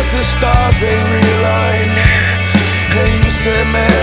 the stars they realign. And you said, man,